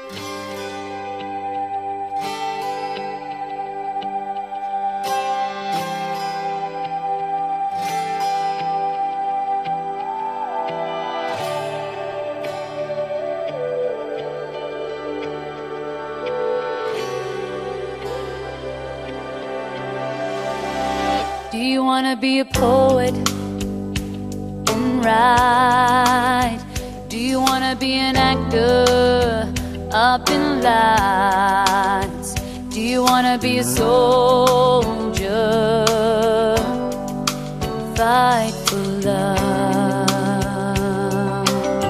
Do you wanna be a poet and write? Do you wanna be an actor up in lights? Do you wanna be a soldier, fight for love?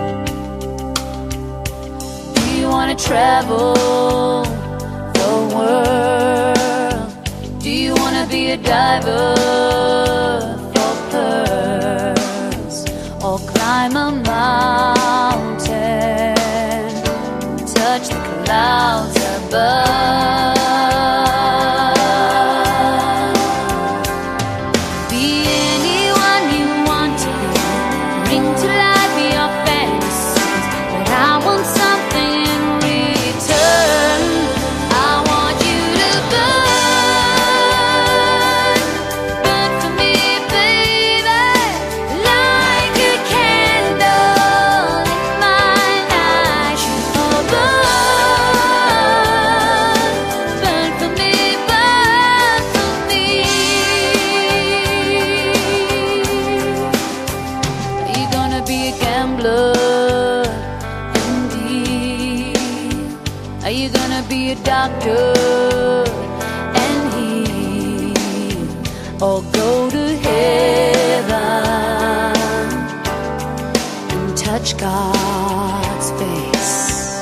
Do you wanna travel the world? Do you wanna be a diver for pearls, or climb a mountain, touch the clouds above? Be anyone you want to be, bring to life your fantasies, but I want something in return. I want you to burn, burn for me, baby, like a candle in my night. Oh, burn, burn for me, burn for me. Are you gonna be a gambler? Indeed. Are you gonna be a doctor and heal, or go to heaven and touch God's face?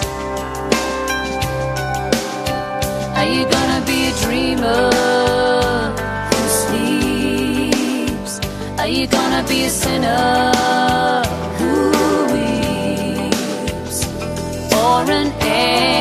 Are you gonna be a dreamer who sleeps? Are you gonna be a sinner who weeps, or an angel